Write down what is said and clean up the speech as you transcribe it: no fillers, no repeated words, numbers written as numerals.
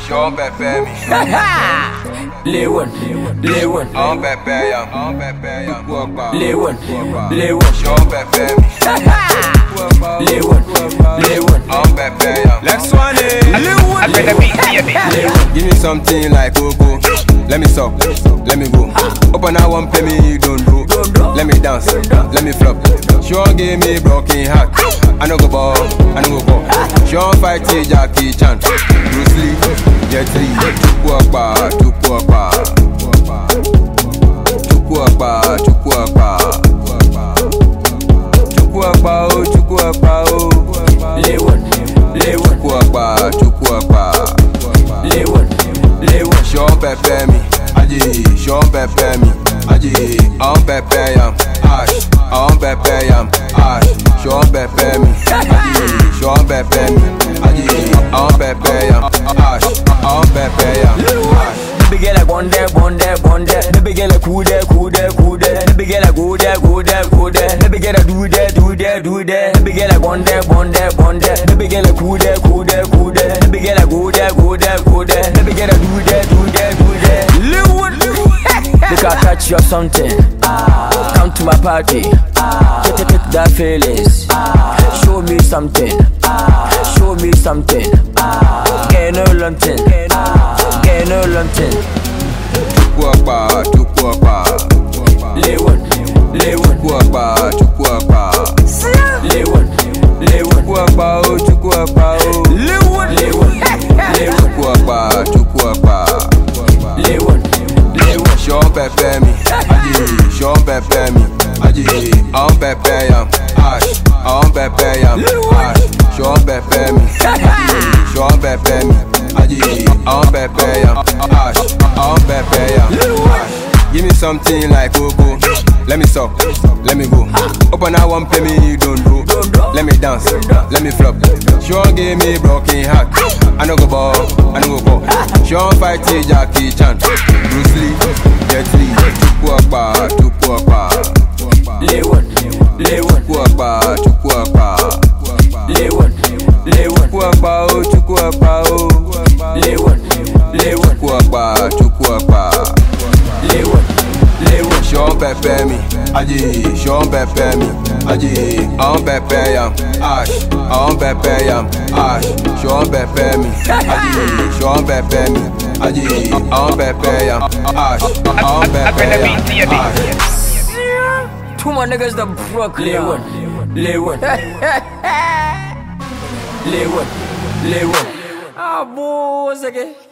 Sean Pepe mi. Lewin. On Pepe ya. Lewin. Sean Pepe mi. Lewin. On Pepe ya. Next one is Give me something like Coco. Let me suck, let me go. Open that one, pay me, don't do. Let me dance, let me flop. Sean give me broken heart. I no go ball, I no go ball. Sean fight Jackie Chan, Bruce Lee, Jet Li. Chukwuakpa, Chukwuakpa, Chukwuakpa, Chukwuakpa, Chukwuakpa, oh, Chukwuakpa, oh. Lewin. Chukwuakpa, Chukwuakpa, Lewin. Sean Pepe mi, aji. Sean Pepe mi, aji. On Pepe yam, ash. On Pepe yam, ash. Sean Pepe mi, aji. Sean Pepe mi, aji. On Pepe yam, ash. On Pepe yam, ash. Baby girl, I bond there. Baby girl, I cool there. Baby girl, I go there. Baby girl, I do there. Baby girl, I bond there. Baby girl, I cool there. Baby girl, I go there. Baby girl, I do there. Look, I catch you or something. Come to my party. Take that feelings. Show me something. Get no luncheon. Chukwuakpa, Chukwuakpa, Lewin. Chukwuakpa, Chukwuakpa, Lewin. Chukwuakpa, oh, Chukwuakpa, oh. Chukwuakpa, Lewin. Sean Pepe mi, aji. Sean Pepe mi, aji. On Pepe yam, ash. On Pepe yam, ash. Sean Pepe mi, aji. Sean Pepe mi, aji. On Pepe yam, ash. On Pepe yam, ash. Give me something like Coco. Let me suck, let me go. Open that one, pay me, don't do. Let me dance, let me flop. Sean give me broken heart. I no go ball, I no go ball. Sean fight Jackie Chan, Bruce Lee, Jet Li. Chukwuakpa, Lewin. Chukwuakpa, Lewin. Chukwuakpa, oh, Chukwuakpa, oh. Lewin. Chukwuakpa, Lewin. Sean Pepe mi, aji. Sean Pepe mi, aji. On Pepe yam, ash. On Pepe yam, ash. Sean Pepe mi, aji. Sean Pepe mi, aji. On Pepe yam, ash. On Pepe yam, ash. Two more niggas that broke Lewin. Ah, boy, what's again?